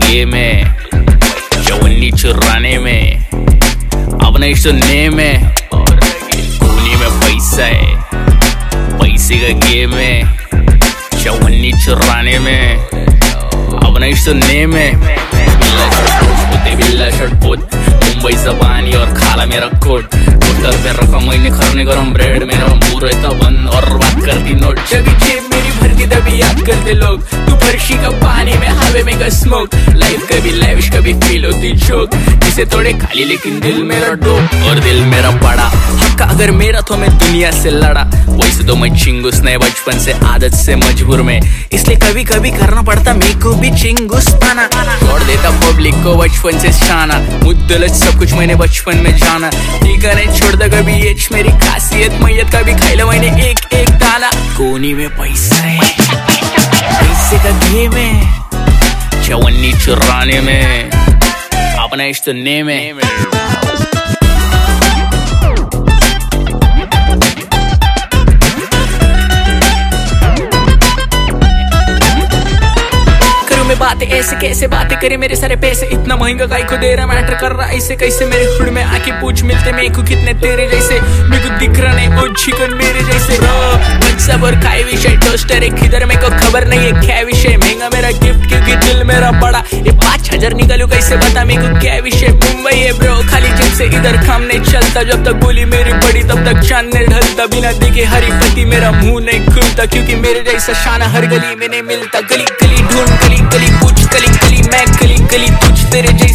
Game है, जवानी चुराने में अपना इश्क नेम है। खूनी में पैसा है, पैसे का गेम है, जवानी चुराने में अपना इश्क नेम है। बिल्ला शर्टपोत मुंबई से पानी और खाला मेरा कोट, होटल पे रखा मैंने खरने गरम ब्रेड, मेरा मुंह रहता बंद और बात करती नोट। जब जेब मेरी भरती तभी याद करते लोग, तू फर्शी का पानी में हवे में का स्मोक। लाइफ कभी लैविश कभी फील होती जोक, जिसे थोड़े खाली लेकिन दिल मेरा डोप और दिल मेरा बड़ा। हक अगर मेरा तो मैं दुनिया से लड़ा, वैसे तो मैं चिंगुस नहीं बचपन से आदत से मजबूर में, इसलिए कभी कभी करना पड़ता मेरे को भी चिंगुस पाना। छोड़ देता पब्लिक को बचपन से शाना, मुद्दलत सब कुछ मैंने बचपन में जाना। ठीक है नहीं छोड़ दा कभी ये मेरी खासियत, मैयत कभी खाई मैंने एक एक दाना। कोनी में पैसा है, पैसे का गेम है, जवानी चुराने में अपना इश्क नेम है। में बातें ऐसे कैसे बातें करे, मेरे सारे पैसे इतना महंगा काई को दे रहा, मैटर कर रहा ऐसे कैसे। मेरे खुद में आके पूछ मिलते मेरे को कितने तेरे जैसे, मेरे को दिख रहा नहीं वो चिकन मेरे जैसे। सब और काय विषय टोस्टर है किधर मेरे को खबर नहीं है क्या विषय। महंगा मेरा गिफ्ट क्योंकि दिल मेरा बड़ा, ये 5000 निकालू कैसे बता मेरे को क्या विषय। मुंबई है ब्रो खाली जब से इधर काम नहीं चलता, जब तक गोली मेरी बड़ी तब तक चांद नहीं ढलता। बिना देखे हरी पति मेरा मुंह नहीं खुलता, क्योंकि मेरे जैसा शाना हर गली में नहीं मिलता। गली गली ढूंढ गली गली पूछ गली गली मैं गली गली पूछ तेरे